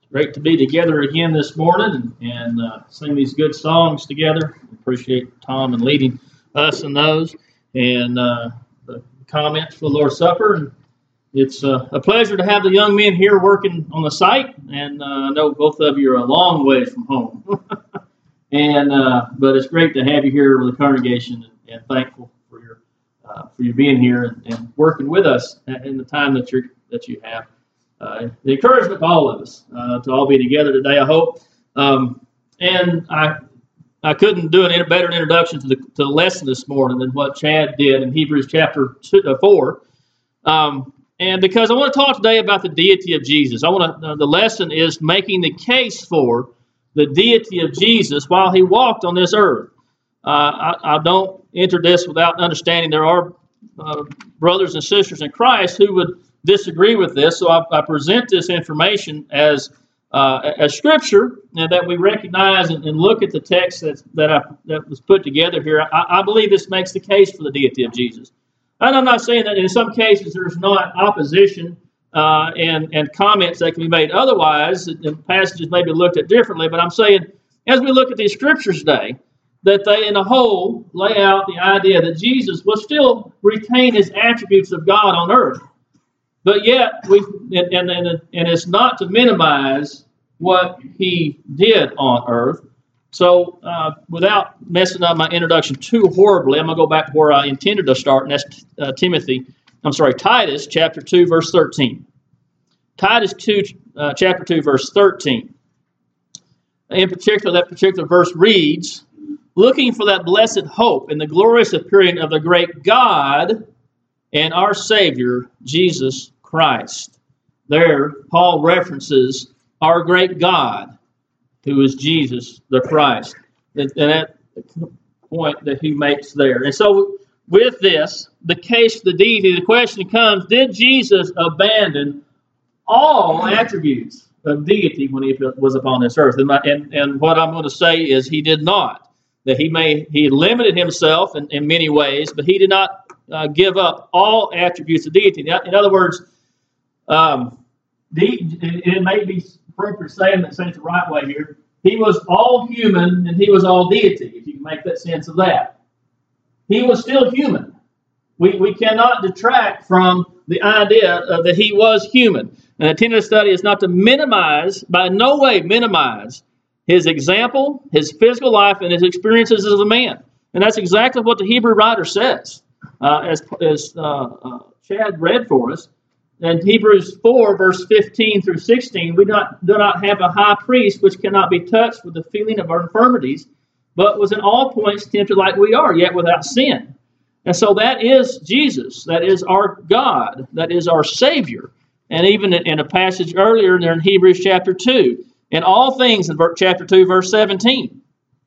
Great to be together again this morning and sing these good songs together. Appreciate Tom and leading us in those and the comments for the Lord's Supper. And it's a pleasure to have the young men here working on the site. And I know both of you are a long ways from home. But it's great to have you here with the congregation and thankful for your being here and working with us in the time that you have. The encouragement to all of us to all be together today, I hope. And I couldn't do a better introduction to the lesson this morning than what Chad did in Hebrews chapter 4. And because I want to talk today about the deity of Jesus. The lesson is making the case for the deity of Jesus while he walked on this earth. I don't enter this without understanding there are brothers and sisters in Christ who would disagree with this, so I present this information as scripture, and that we recognize and look at the text that was put together here. I believe this makes the case for the deity of Jesus. And I'm not saying that in some cases there's not opposition and comments that can be made otherwise, and passages may be looked at differently, but I'm saying as we look at these scriptures today, that they in a whole lay out the idea that Jesus will still retain his attributes of God on earth. But yet, and it's not to minimize what he did on earth. So, without messing up my introduction too horribly, I'm going to go back to where I intended to start, and that's Titus chapter 2, verse 13. Titus 2, chapter 2, verse 13. In particular, that particular verse reads, "Looking for that blessed hope and the glorious appearing of the great God and our Savior, Jesus Christ." There, Paul references our great God, who is Jesus the Christ. And that point that he makes there. And so, with this, the case for the deity, the question comes, did Jesus abandon all attributes of deity when he was upon this earth? And what I'm going to say is he did not. That he limited himself in many ways, but he did not give up all attributes of deity. In other words, it may be appropriate saying that saying it the right way here. He was all human and he was all deity, if you can make that sense of that. He was still human. We cannot detract from the idea that he was human. And the intent of the study is not to minimize, by no way minimize, his example, his physical life, and his experiences as a man. And that's exactly what the Hebrew writer says, as Chad read for us. In Hebrews 4, verse 15 through 16, we do not have a high priest which cannot be touched with the feeling of our infirmities, but was in all points tempted like we are, yet without sin. And so that is Jesus. That is our God. That is our Savior. And even in a passage earlier there in Hebrews chapter 2, in all things in chapter 2, verse 17.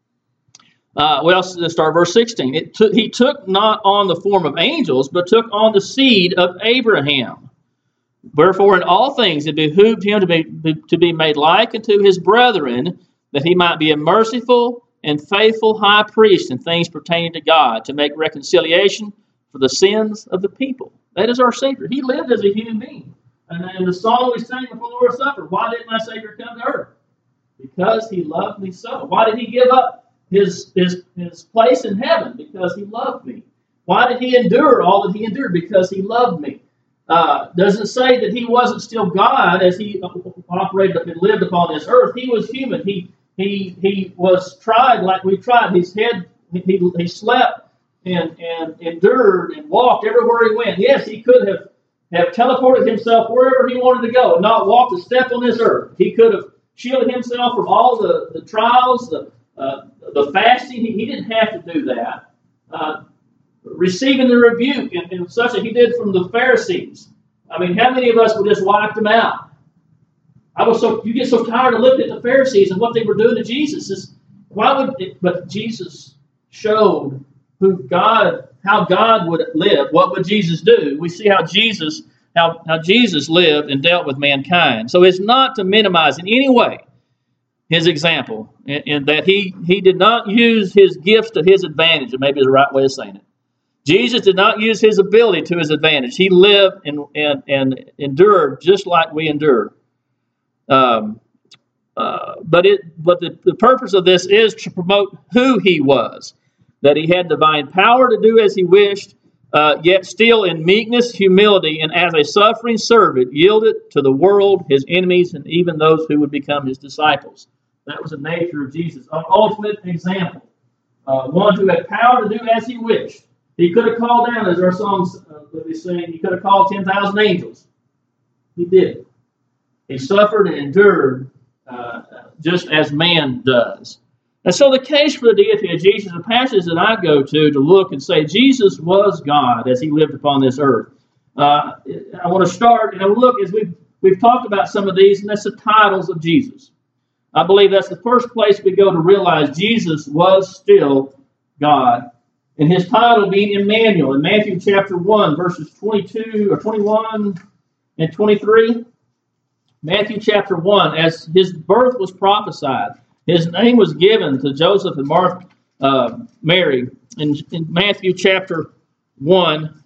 Let's start verse 16. He took not on the form of angels, but took on the seed of Abraham. Wherefore in all things it behooved him to be made like unto his brethren, that he might be a merciful and faithful high priest in things pertaining to God, to make reconciliation for the sins of the people. That is our Savior. He lived as a human being. And the song we sang before the Lord's Supper, why did my Savior come to earth? Because he loved me so. Why did he give up his place in heaven? Because he loved me. Why did he endure all that he endured? Because he loved me. Doesn't say that he wasn't still God as he operated and lived upon this earth. He was human. He was tried like we tried. His head, he slept and endured and walked everywhere he went. Yes, he could have teleported himself wherever he wanted to go and not walked a step on this earth. He could have shielded himself from all the trials, the fasting. He didn't have to do that. Receiving the rebuke and such that he did from the Pharisees. I mean, how many of us would just wipe them out? You get so tired of looking at the Pharisees and what they were doing to Jesus. But Jesus showed how God would live. What would Jesus do? We see how Jesus lived and dealt with mankind. So it's not to minimize in any way his example, in that he did not use his gifts to his advantage. It may be the right way of saying it. Jesus did not use his ability to his advantage. He lived and endured just like we endure. But the purpose of this is to promote who he was, that he had divine power to do as he wished, yet still in meekness, humility, and as a suffering servant, yielded to the world, his enemies, and even those who would become his disciples. That was the nature of Jesus, an ultimate example. One who had power to do as he wished. He could have called down, as our songs that we sing, he could have called 10,000 angels. He didn't. He suffered and endured just as man does. And so the case for the deity of Jesus, the passage that I go to look and say Jesus was God as he lived upon this earth. I want to start and look as we've talked about some of these, and that's the titles of Jesus. I believe that's the first place we go to realize Jesus was still God. And his title being Emmanuel in Matthew chapter 1, verses 22 or 21 and 23. Matthew chapter 1, as his birth was prophesied, his name was given to Joseph and Mary. In Matthew chapter 1,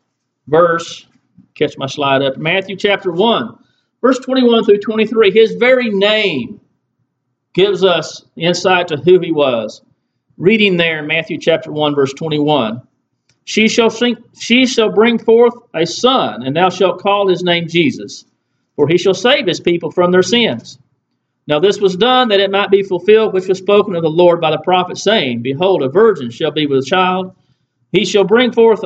catch my slide up, Matthew chapter 1, verse 21 through 23, his very name gives us insight to who he was. Reading there in Matthew chapter 1, verse 21, she shall bring forth a son, and thou shalt call his name Jesus, for he shall save his people from their sins. Now this was done that it might be fulfilled which was spoken of the Lord by the prophet, saying, Behold, a virgin shall be with a child. He shall bring forth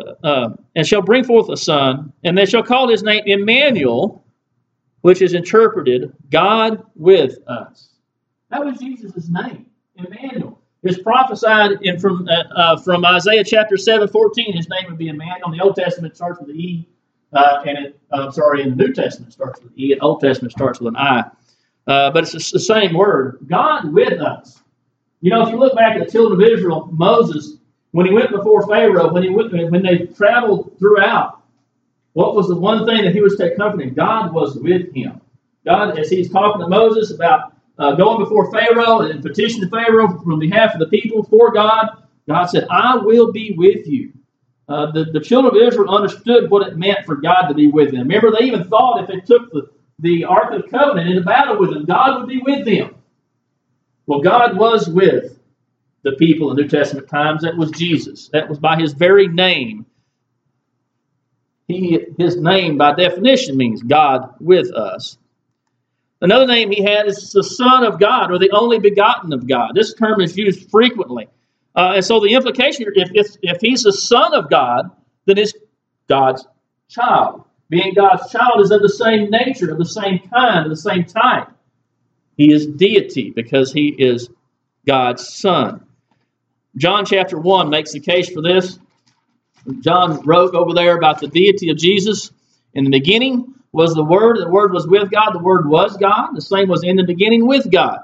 a son, and they shall call his name Emmanuel, which is interpreted God with us. That was Jesus' name, Emmanuel. It's prophesied from Isaiah chapter 7:14. His name would be Emmanuel. In the Old Testament, it starts with an E, in the New Testament, it starts with an E, and Old Testament starts with an I. But it's the same word, God with us. You know, if you look back at the children of Israel, Moses, when he went before Pharaoh, when they traveled throughout, what was the one thing that he was to take comfort in? God was with him. God, as he's talking to Moses about going before Pharaoh and petitioning Pharaoh on behalf of the people for God, God said, I will be with you. The children of Israel understood what it meant for God to be with them. Remember, they even thought if they took the Ark of the Covenant into battle with them, God would be with them. Well, God was with the people in New Testament times. That was Jesus. That was by his very name. His name, by definition, means God with us. Another name he had is the Son of God, or the only begotten of God. This term is used frequently. And so the implication here, if he's the Son of God, then he's God's child. Being God's child is of the same nature, of the same kind, of the same type. He is deity because he is God's Son. John chapter 1 makes the case for this. John wrote over there about the deity of Jesus. In the beginning was the Word was with God, the Word was God, the same was in the beginning with God.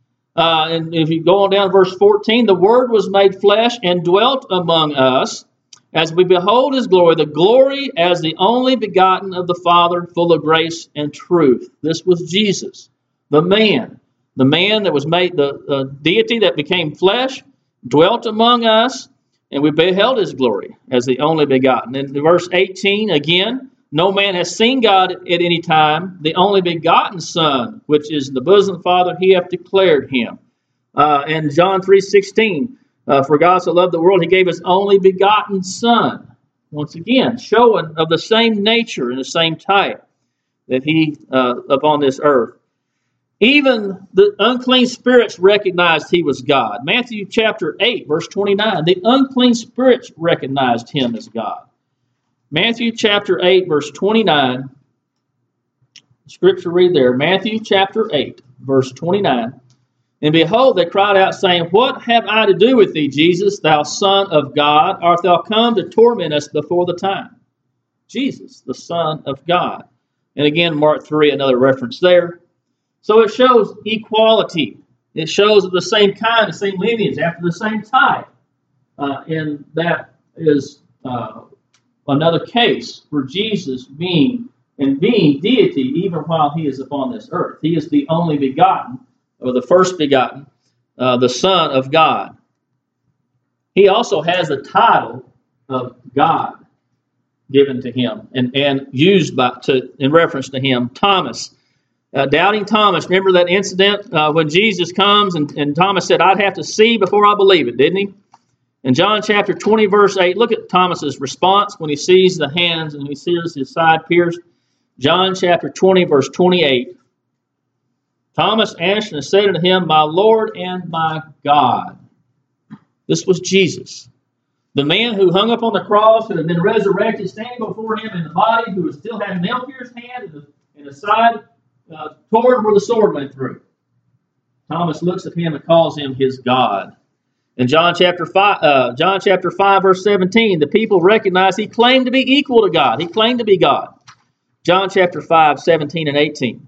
And if you go on down to verse 14, the Word was made flesh and dwelt among us, as we behold his glory, the glory as the only begotten of the Father, full of grace and truth. This was Jesus, the man that was made, the deity that became flesh, dwelt among us, and we beheld his glory as the only begotten. In verse 18, again, no man has seen God at any time. The only begotten Son, which is in the bosom of the Father, he hath declared him. And John 3:16, for God so loved the world, he gave his only begotten Son. Once again, showing of the same nature and the same type that he upon this earth. Even the unclean spirits recognized he was God. Matthew chapter 8, verse 29, the unclean spirits recognized him as God. Matthew chapter 8, verse 29, scripture read there, Matthew chapter 8, verse 29. And behold, they cried out, saying, What have I to do with thee, Jesus, thou Son of God? Art thou come to torment us before the time? Jesus, the Son of God. And again, Mark 3, another reference there. So it shows equality. It shows the same kind, the same lineage, after the same type. And that is another case for Jesus being deity even while he is upon this earth. He is the only begotten, or the first begotten, the Son of God. He also has the title of God given to him and used in reference to him. Thomas, Doubting Thomas, remember that incident when Jesus comes and Thomas said, I'd have to see before I believe it, didn't he? In John chapter 20, verse 8, look at Thomas's response when he sees the hands and he sees his side pierced. John chapter 20, verse 28. Thomas answered and said unto him, My Lord and my God. This was Jesus. The man who hung up on the cross, who had been resurrected, standing before him in the body, who was still had a nail-pierced hand in the side toward where the sword went through. Thomas looks at him and calls him his God. In John chapter 5, verse 17, the people recognized he claimed to be equal to God. He claimed to be God. John chapter 5, 17 and 18.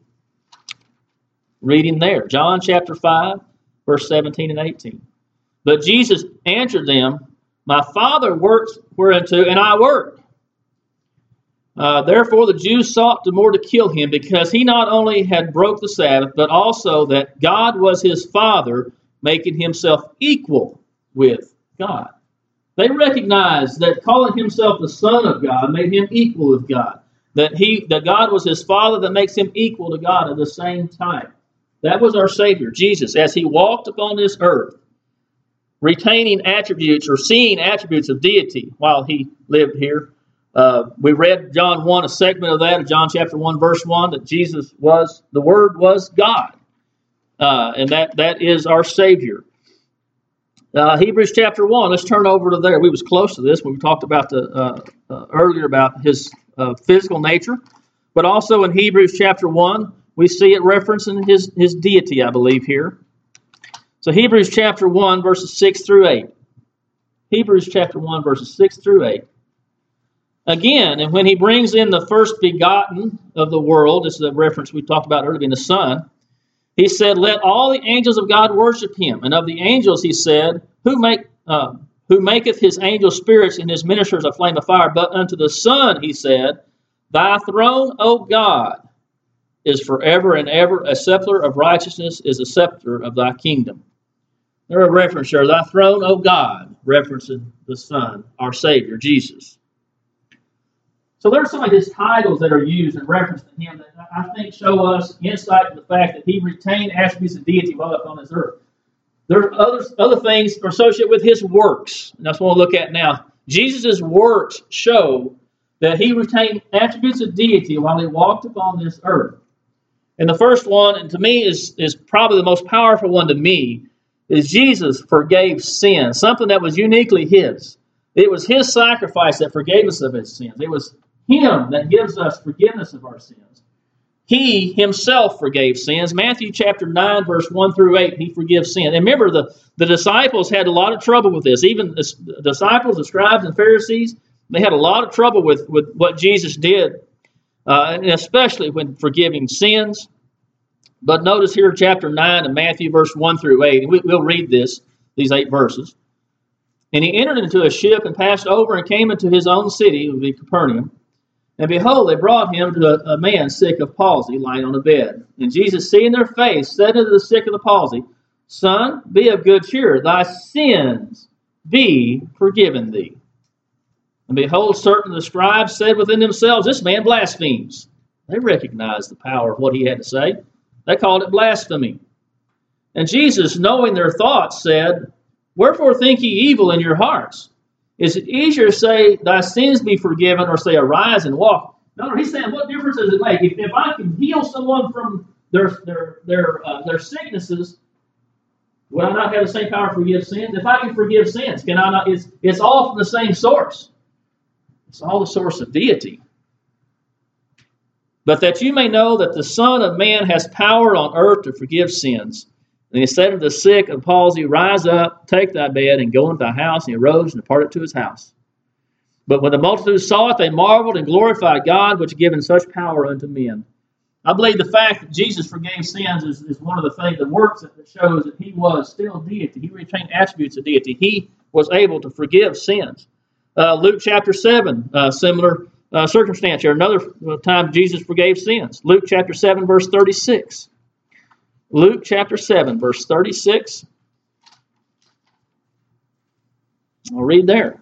Reading there. John chapter 5, verse 17 and 18. But Jesus answered them, My Father works whereunto, and I work. Therefore the Jews sought the more to kill him, because he not only had broke the Sabbath, but also that God was his Father, making himself equal with God. They recognized that calling himself the Son of God made him equal with God. That God was his Father that makes him equal to God at the same time. That was our Savior, Jesus, as he walked upon this earth, retaining attributes or seeing attributes of deity while he lived here. We read John 1, a segment of that, John chapter 1, verse 1, that Jesus was, the Word was God. And that is our Savior. Hebrews chapter 1, let's turn over to there. We was close to this when we talked about earlier about his physical nature. But also in Hebrews chapter 1, we see it referencing his deity, I believe, here. So Hebrews chapter 1, verses 6 through 8. Hebrews chapter 1, verses 6 through 8. Again, and when he brings in the first begotten of the world, this is a reference we talked about earlier in the Son, he said, Let all the angels of God worship him. And of the angels, he said, Who maketh his angel spirits and his ministers a flame of fire? But unto the Son, he said, Thy throne, O God, is forever and ever. A scepter of righteousness is a scepter of thy kingdom. There are references here. Thy throne, O God, referencing the Son, our Savior, Jesus. So there's some of his titles that are used in reference to him that I think show us insight to the fact that he retained attributes of deity while upon this earth. There are other things associated with his works, and that's what we'll look at now. Jesus' works show that he retained attributes of deity while he walked upon this earth. And the first one, and to me is probably the most powerful one to me, is Jesus forgave sin, something that was uniquely his. It was his sacrifice that forgave us of his sins. It was him that gives us forgiveness of our sins. He himself forgave sins. Matthew chapter 9, verse 1 through 8, he forgives sin. And remember, the disciples had a lot of trouble with this. Even the disciples, the scribes and Pharisees, they had a lot of trouble with what Jesus did, and especially when forgiving sins. But notice here chapter 9 of Matthew, verse 1 through 8, and we'll read these 8 verses. And he entered into a ship and passed over and came into his own city, it would be Capernaum. And behold, they brought him to a man sick of palsy, lying on a bed. And Jesus, seeing their face, said unto the sick of the palsy, Son, be of good cheer, thy sins be forgiven thee. And behold, certain of the scribes said within themselves, This man blasphemes. They recognized the power of what he had to say. They called it blasphemy. And Jesus, knowing their thoughts, said, Wherefore think ye evil in your hearts? Is it easier to say, Thy sins be forgiven, or say, Arise and walk? No, he's saying, what difference does it make? If I can heal someone from their sicknesses, would I not have the same power to forgive sins? If I can forgive sins, can I not? It's all from the same source. It's all the source of deity. But that you may know that the Son of Man has power on earth to forgive sins. And he said to the sick of palsy, Rise up, take thy bed, and go into thy house. And he arose and departed to his house. But when the multitude saw it, they marveled and glorified God, which had given such power unto men. I believe the fact that Jesus forgave sins is one of the things, the works that shows that he was still deity. He retained attributes of deity. He was able to forgive sins. Luke chapter 7, similar circumstance here. Another time Jesus forgave sins. Luke chapter 7, verse 36. Luke chapter 7, verse 36. I'll read there.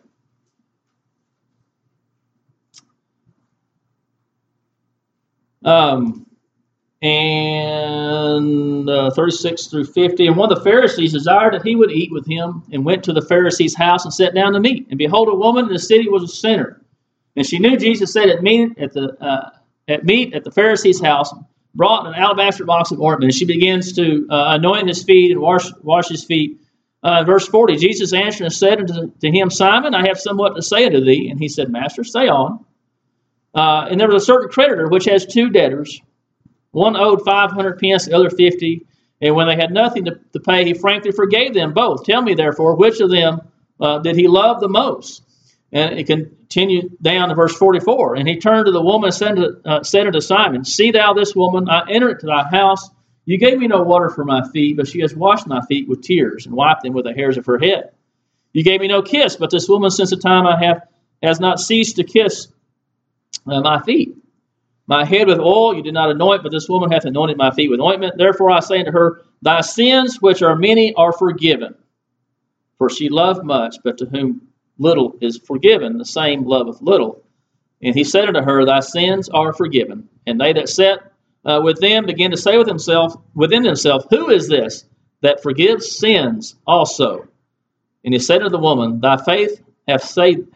And 36 through 50. And one of the Pharisees desired that he would eat with him, and went to the Pharisee's house and sat down to meat. And behold, a woman in the city was a sinner. And she knew Jesus sat at meat at the Pharisee's house, brought an alabaster box of ointment. And she begins to anoint his feet and wash his feet. Verse 40, Jesus answered and said unto him, Simon, I have somewhat to say unto thee. And he said, Master, say on. And there was a certain creditor which has two debtors. One owed 500 pence, the other 50. And when they had nothing to pay, he frankly forgave them both. Tell me, therefore, which of them did he love the most? And it continued down to verse 44. And he turned to the woman and said unto Simon, See thou this woman, I entered into thy house. You gave me no water for my feet, but she has washed my feet with tears and wiped them with the hairs of her head. You gave me no kiss, but this woman since the time has not ceased to kiss my feet. My head with oil you did not anoint, but this woman hath anointed my feet with ointment. Therefore I say unto her, Thy sins, which are many, are forgiven. For she loved much, but to whom little is forgiven, the same loveth little. And he said unto her, Thy sins are forgiven. And they that sat with them began to say within themselves, Who is this that forgives sins also? And he said to the woman, Thy faith hath saved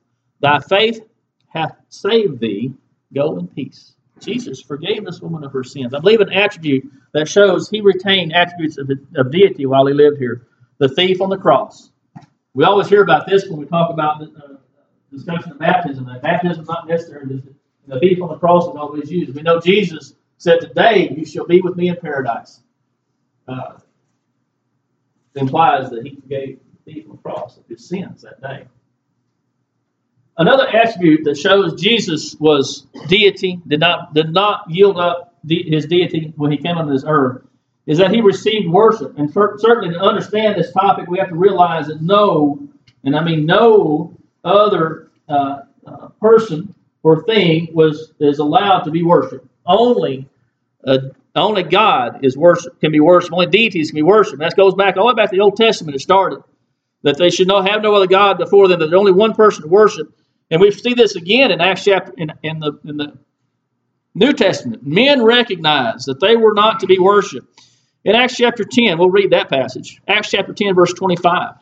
thee. Go in peace. Jesus forgave this woman of her sins. I believe an attribute that shows he retained attributes of deity while he lived here. The thief on the cross. We always hear about this when we talk about the discussion of baptism. That baptism is not necessary. The thief on the cross is always used. We know Jesus said, Today you shall be with me in paradise. It implies that he forgave the thief on the cross of his sins that day. Another attribute that shows Jesus was deity, did not yield up his deity when he came on this earth, is that he received worship. And certainly to understand this topic, we have to realize that no other person or thing is allowed to be worshipped. Only God can be worshipped. Only deities can be worshipped. That goes back all the way back to the Old Testament. It started that they should have no other God before them. That there's only one person to worship. And we see this again in Acts chapter in the New Testament. Men recognized that they were not to be worshipped. In Acts chapter 10, we'll read that passage. Acts chapter 10, verse 25.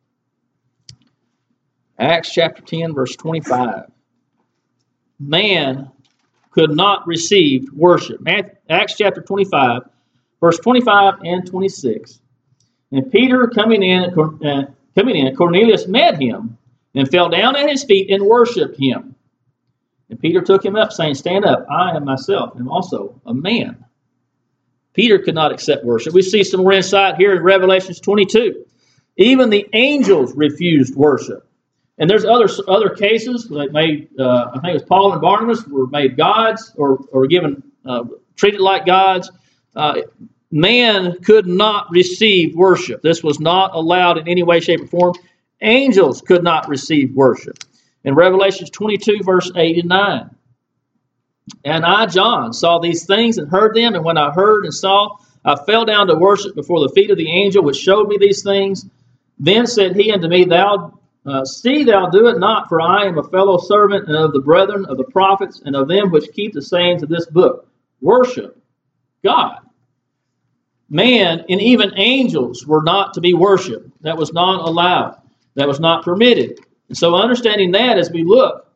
Acts chapter 10, verse 25. Man could not receive worship. Acts chapter 25, verse 25 and 26. And Peter coming in, Cornelius met him, and fell down at his feet and worshipped him. And Peter took him up, saying, Stand up, I am myself am also a man. Peter could not accept worship. We see some more insight here in Revelation 22. Even the angels refused worship. And there's other cases that made, I think it was Paul and Barnabas were made gods or given treated like gods. Man could not receive worship. This was not allowed in any way, shape, or form. Angels could not receive worship. In Revelation 22, verse 8 and 9. And I, John, saw these things and heard them, and when I heard and saw, I fell down to worship before the feet of the angel which showed me these things. Then said he unto me, See thou do it not, for I am a fellow servant and of the brethren of the prophets and of them which keep the sayings of this book. Worship God. Man and even angels were not to be worshipped. That was not allowed. That was not permitted. And so understanding that as we look,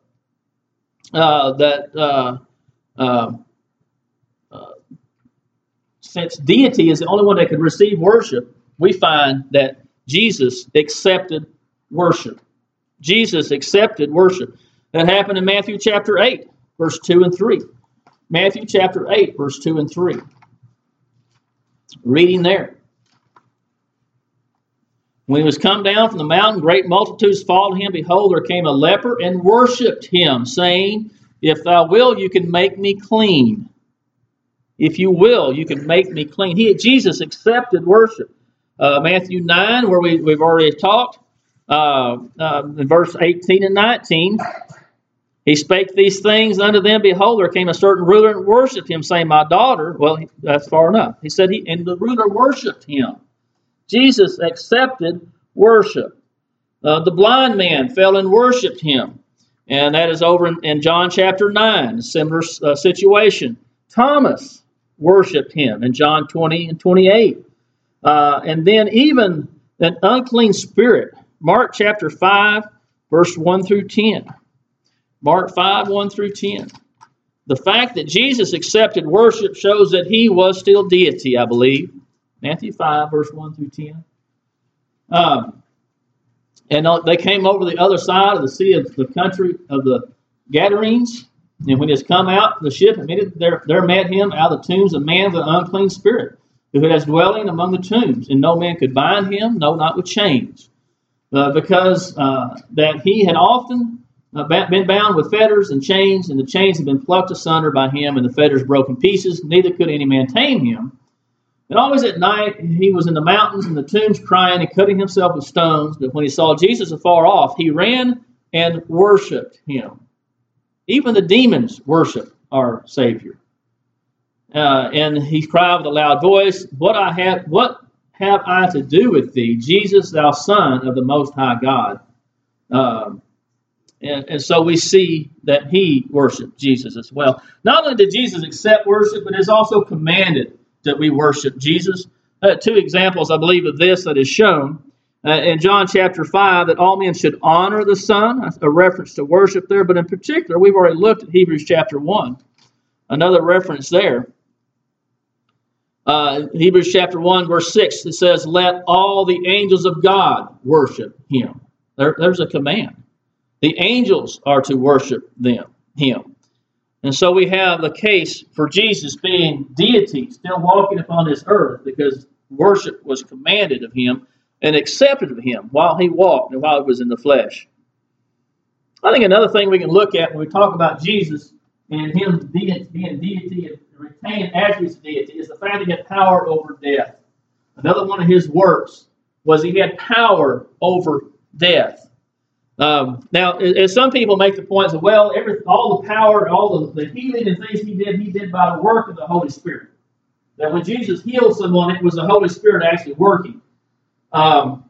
since deity is the only one that could receive worship, we find that Jesus accepted worship. Jesus accepted worship. That happened in Matthew chapter 8, verse 2 and 3. Matthew chapter 8, verse 2 and 3. Reading there. When he was come down from the mountain, great multitudes followed him. Behold, there came a leper and worshipped him, saying, If thou will, you can make me clean. If you will, you can make me clean. Jesus accepted worship. Matthew 9, where we've already talked, in verse 18 and 19, he spake these things unto them. Behold, there came a certain ruler and worshipped him, saying, My daughter, well, that's far enough. He said, and the ruler worshipped him. Jesus accepted worship. The blind man fell and worshipped him. And that is over in John chapter 9, a similar situation. Thomas worshiped him in John 20 and 28. And then even an unclean spirit, Mark chapter 5, verse 1 through 10. Mark 5, 1 through 10. The fact that Jesus accepted worship shows that he was still deity, I believe. Matthew 5, verse 1 through 10. And they came over the other side of the sea of the country of the Gadarenes. And when he has come out from the ship, there met him out of the tombs a man with an unclean spirit, who has dwelling among the tombs. And no man could bind him, no, not with chains. Because that he had often been bound with fetters and chains, and the chains had been plucked asunder by him, and the fetters broken pieces. Neither could any man tame him. And always at night he was in the mountains and the tombs crying and cutting himself with stones. But when he saw Jesus afar off, he ran and worshipped him. Even the demons worship our Savior. And he cried with a loud voice, What have I to do with thee, Jesus, thou Son of the Most High God? And so we see that he worshiped Jesus as well. Not only did Jesus accept worship, but is also commanded that we worship Jesus. Two examples, I believe, of this that is shown in John chapter 5, that all men should honor the Son, a reference to worship there. But in particular, we've already looked at Hebrews chapter 1, another reference there. Hebrews chapter 1, verse 6, it says, Let all the angels of God worship him. There's a command. The angels are to worship him. And so we have the case for Jesus being deity, still walking upon this earth, because worship was commanded of him and accepted of him while he walked and while he was in the flesh. I think another thing we can look at when we talk about Jesus and him being deity and retaining attributes of deity is the fact that he had power over death. Another one of his works was he had power over death. Now, as some people make the point that, well, all the power, all the healing and things he did by the work of the Holy Spirit. That when Jesus healed someone, it was the Holy Spirit actually working. That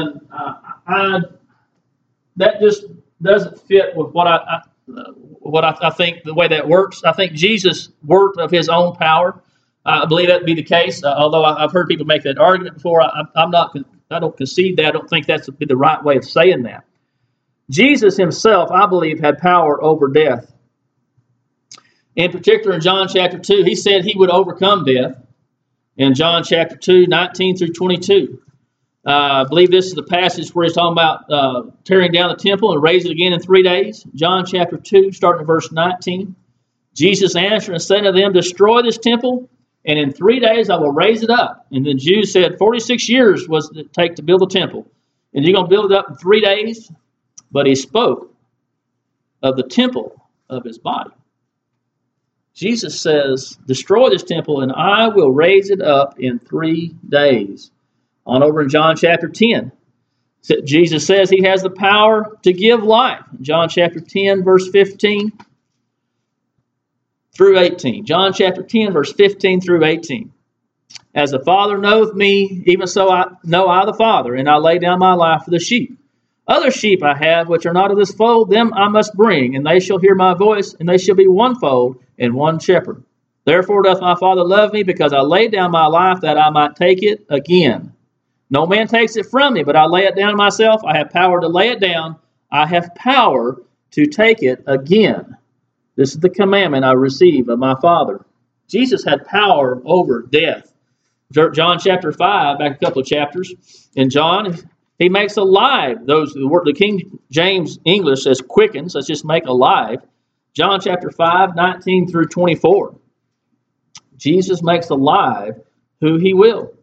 just doesn't fit with what I think the way that works. I think Jesus worked of his own power. I believe that to be the case. Although I've heard people make that argument before, I don't concede that. I don't think that's the right way of saying that. Jesus himself, I believe, had power over death. In particular, in John chapter 2, he said he would overcome death. In John chapter 2, 19 through 22. I believe this is the passage where he's talking about tearing down the temple and raise it again in 3 days. John chapter 2, starting at verse 19. Jesus answered and said to them, Destroy this temple, and in 3 days I will raise it up. And the Jews said, 46 years was it take to build the temple. And you're going to build it up in 3 days? But he spoke of the temple of his body. Jesus says, Destroy this temple, and I will raise it up in 3 days. On over in John chapter 10, Jesus says he has the power to give life. John chapter 10, verse 15 through 18. John chapter 10, verse 15 through 18. As the Father knoweth me, even so I know I the Father, and I lay down my life for the sheep. Other sheep I have, which are not of this fold, them I must bring, and they shall hear my voice, and they shall be one fold and one shepherd. Therefore doth my Father love me, because I laid down my life that I might take it again. No man takes it from me, but I lay it down myself. I have power to lay it down. I have power to take it again. This is the commandment I receive of my Father. Jesus had power over death. John chapter 5, back a couple of chapters. In John, he makes alive those, the King James English says quickens. Let's just make alive. John chapter 5, 19 through 24. Jesus makes alive who he will.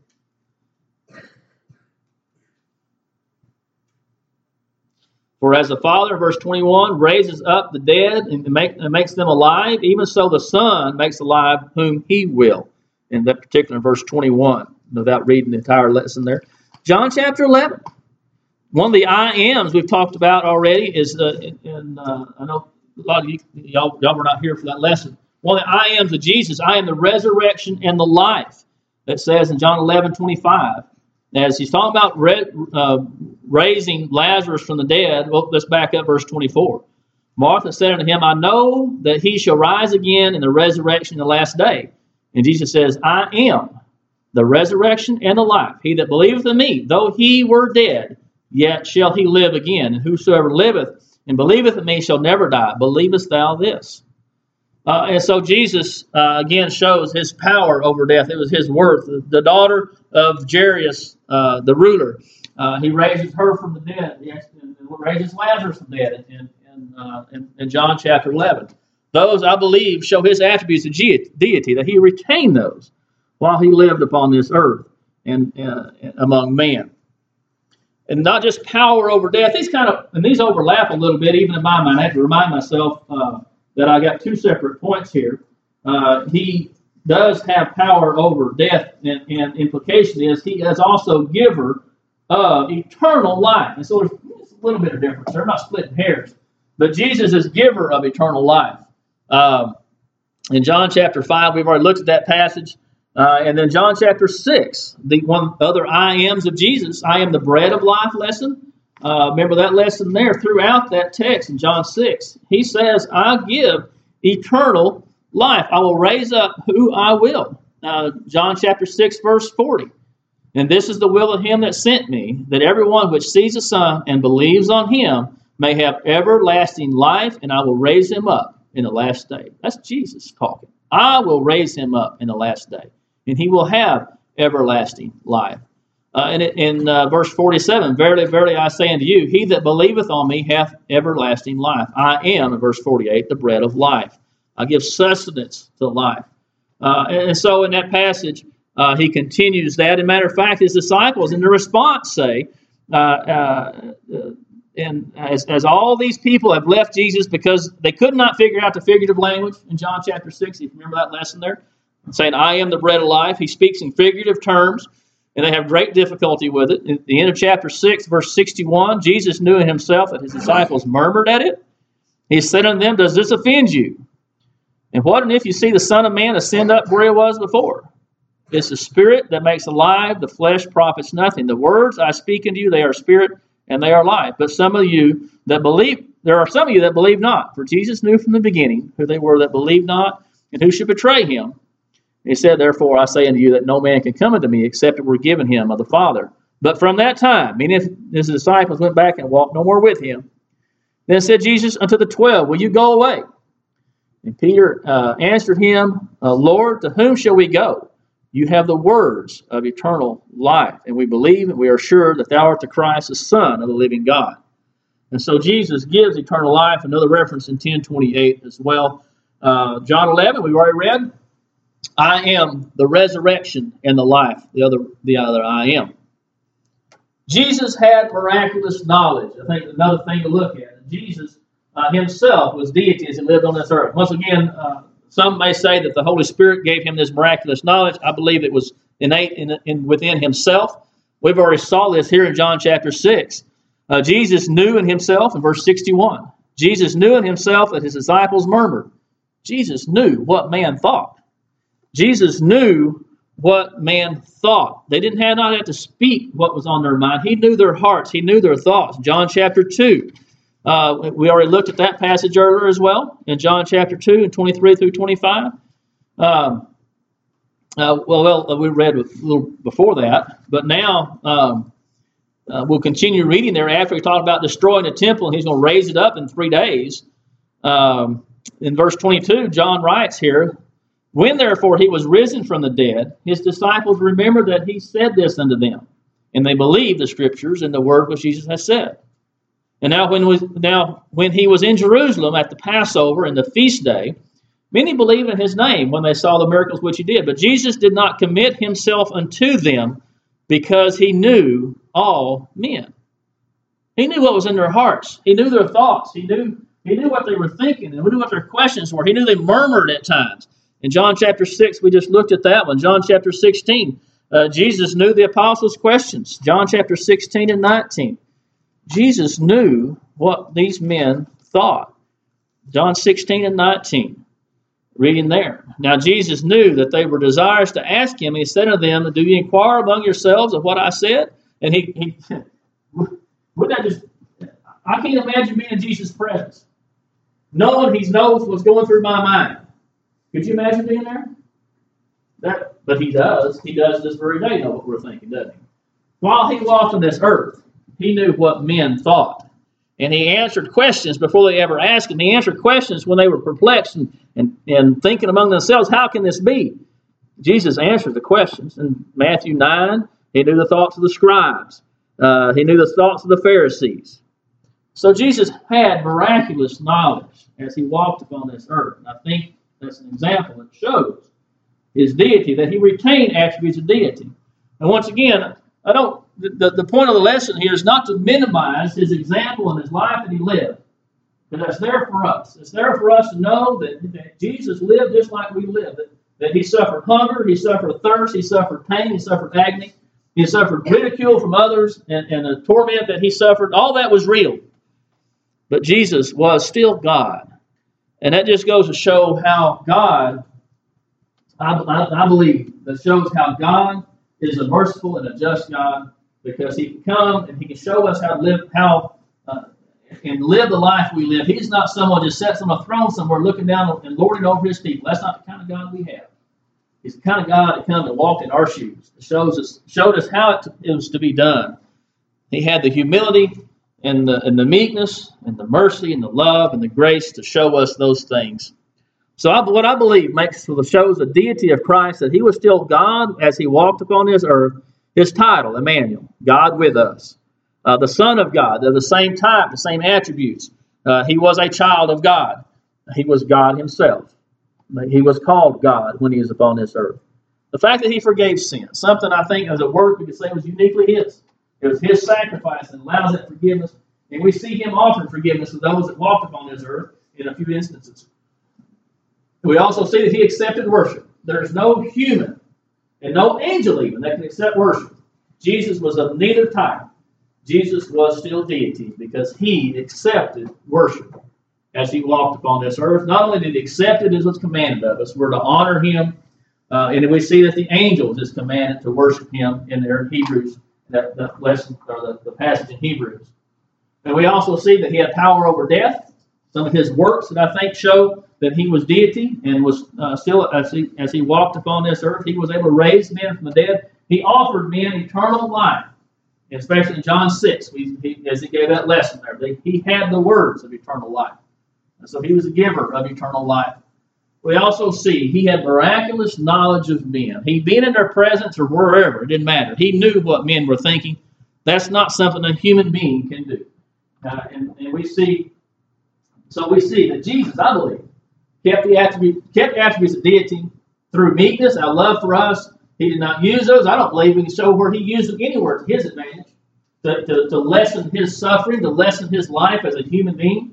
For as the Father, verse 21, raises up the dead and makes them alive, even so the Son makes alive whom he will. In that particular verse 21, without reading the entire lesson there. John chapter 11. One of the I ams we've talked about already is, I know a lot of y'all were not here for that lesson. One of the I ams of Jesus, I am the resurrection and the life. That says in John 11:25. As he's talking about raising Lazarus from the dead, well, let's back up verse 24. Martha said unto him, I know that he shall rise again in the resurrection in the last day. And Jesus says, I am the resurrection and the life. He that believeth in me, though he were dead, yet shall he live again. And whosoever liveth and believeth in me shall never die. Believest thou this? And so Jesus, again, shows his power over death. It was his worth. The daughter of Jairus, the ruler, he raises her from the dead. He raises Lazarus from the dead in John chapter 11. Those, I believe, show his attributes of deity, that he retained those while he lived upon this earth and among men. And not just power over death. These overlap a little bit, even in my mind. I have to remind myself that I got two separate points here. He does have power over death, and implication is he is also giver of eternal life. And so there's a little bit of difference. They're not splitting hairs. But Jesus is giver of eternal life. In John chapter 5, we've already looked at that passage. And then John chapter 6, the one other I ams of Jesus, I am the bread of life lesson. Remember that lesson there throughout that text in John 6. He says, I give eternal life. I will raise up who I will. John chapter 6, verse 40. And this is the will of him that sent me, that everyone which sees the Son and believes on him may have everlasting life, and I will raise him up in the last day. That's Jesus talking. I will raise him up in the last day, and he will have everlasting life. And in verse 47, verily, verily, I say unto you, he that believeth on me hath everlasting life. I am, in verse 48, the bread of life. I give sustenance to life. And so in that passage, he continues that. As a matter of fact, his disciples in the response say, and as all these people have left Jesus because they could not figure out the figurative language in John chapter 6, if you remember that lesson there, saying, I am the bread of life. He speaks in figurative terms, and they have great difficulty with it. At the end of chapter 6, verse 61, Jesus knew in himself that his disciples murmured at it. He said unto them, does this offend you? And what if you see the Son of Man ascend up where he was before? It's the Spirit that makes alive, the flesh profits nothing. The words I speak unto you, they are spirit and they are life. But there are some of you that believe not. For Jesus knew from the beginning who they were that believed not and who should betray him. He said, therefore I say unto you that no man can come unto me except it were given him of the Father. But from that time, meaning if his disciples went back and walked no more with him, then said Jesus unto the 12, will you go away? And Peter answered him, Lord, to whom shall we go? You have the words of eternal life, and we believe and we are sure that thou art the Christ, the Son of the living God. And so Jesus gives eternal life. Another reference in 10:28 as well. John 11, we've already read. I am the resurrection and the life. The other I am. Jesus had miraculous knowledge. I think another thing to look at. Jesus himself was deity as he lived on this earth. Once again, some may say that the Holy Spirit gave him this miraculous knowledge. I believe it was innate within himself. We've already saw this here in John chapter 6. Jesus knew in himself, in verse 61, Jesus knew in himself that his disciples murmured. Jesus knew what man thought. Jesus knew what man thought. They didn't not have to speak what was on their mind. He knew their hearts. He knew their thoughts. John chapter 2. We already looked at that passage earlier as well, in John chapter 2 and 23 through 25. We read a little before that, but now we'll continue reading there after he talked about destroying the temple, and he's going to raise it up in 3 days. In verse 22, John writes here, when therefore he was risen from the dead, his disciples remembered that he said this unto them, and they believed the scriptures and the word which Jesus has said. And now when he was in Jerusalem at the Passover and the feast day, many believed in his name when they saw the miracles which he did. But Jesus did not commit himself unto them because he knew all men. He knew what was in their hearts. He knew their thoughts. He knew what they were thinking, and he knew what their questions were. He knew they murmured at times. In John chapter 6, we just looked at that one. John chapter 16, Jesus knew the apostles' questions. John chapter 16 and 19. Jesus knew what these men thought. John 16 and 19. Reading there. Now Jesus knew that they were desirous to ask him. He said to them, do you inquire among yourselves of what I said? And he would that just, I can't imagine being in Jesus' presence, knowing he knows what's going through my mind. Could you imagine being there? But he does. He does this very day know what we're thinking, doesn't he? While he walked on this earth, he knew what men thought. And he answered questions before they ever asked him. He answered questions when they were perplexed and thinking among themselves, how can this be? Jesus answered the questions. In Matthew 9, he knew the thoughts of the scribes. He knew the thoughts of the Pharisees. So Jesus had miraculous knowledge as he walked upon this earth. And I think that's an example that shows his deity, that he retained attributes of deity. And once again, the point of the lesson here is not to minimize his example and his life that he lived. But that's there for us. It's there for us to know that Jesus lived just like we live. That he suffered hunger, he suffered thirst, he suffered pain, he suffered agony, he suffered ridicule from others, and the torment that he suffered. All that was real. But Jesus was still God. And that just goes to show how God, I believe, that shows how God is a merciful and a just God, because he can come and he can show us how to live, and live the life we live. He's not someone just sits on a throne somewhere looking down and lording over his people. That's not the kind of God we have. He's the kind of God that come and walked in our shoes. It showed us how it was to be done. He had the humility and the meekness and the mercy and the love and the grace to show us those things. So what I believe shows the deity of Christ, that he was still God as he walked upon this earth. His title, Emmanuel, God with us. The Son of God, they're the same type, the same attributes. He was a child of God. He was God himself. He was called God when he was upon this earth. The fact that he forgave sin, something I think as a word we could say was uniquely his. It was his sacrifice that allows that forgiveness. And we see him offering forgiveness to those that walked upon this earth in a few instances. We also see that he accepted worship. There's no human and no angel even that can accept worship. Jesus was of neither type. Jesus was still deity because he accepted worship as he walked upon this earth. Not only did he accept it as was commanded of us, we're to honor him. And we see that the angels is commanded to worship him in their Hebrews, that lesson or the passage in Hebrews. And we also see that he had power over death. Some of his works that I think show that he was deity and was still, as he walked upon this earth, he was able to raise men from the dead. He offered men eternal life, especially in John 6, as he gave that lesson there. He had the words of eternal life. And so he was a giver of eternal life. We also see he had miraculous knowledge of men. He being in their presence or wherever, it didn't matter. He knew what men were thinking. That's not something a human being can do. And we see that Jesus, I believe, kept the attributes of deity through meekness, our love for us. He did not use those. I don't believe we can show where he used them anywhere to his advantage, to lessen his suffering, to lessen his life as a human being.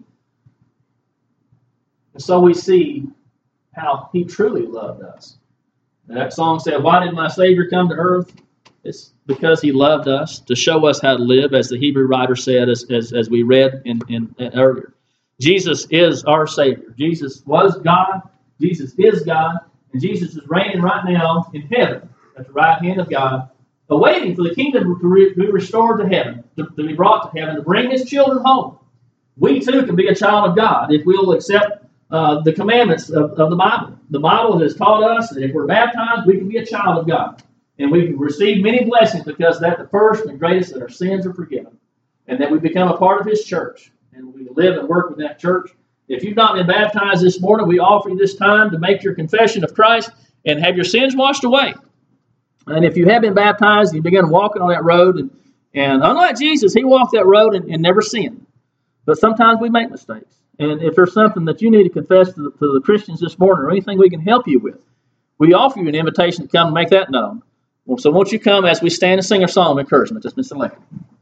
And so we see how he truly loved us. And that song said, "Why did my Savior come to earth?" It's because he loved us, to show us how to live, as the Hebrew writer said, as we read in earlier. Jesus is our Savior. Jesus was God. Jesus is God. And Jesus is reigning right now in heaven at the right hand of God, awaiting for the kingdom to be restored to heaven, to be brought to heaven, to bring his children home. We too can be a child of God if we will accept the commandments of the Bible. The Bible has taught us that if we're baptized, we can be a child of God. And we can receive many blessings because that's the first and greatest, that our sins are forgiven. And that we become a part of his church. And we live and work with that church. If you've not been baptized this morning, we offer you this time to make your confession of Christ and have your sins washed away. And if you have been baptized, you begin walking on that road. And unlike Jesus, he walked that road and never sinned. But sometimes we make mistakes. And if there's something that you need to confess to the Christians this morning, or anything we can help you with, we offer you an invitation to come and make that known. So won't you come as we stand and sing our song of encouragement? Just Mr. Lincoln.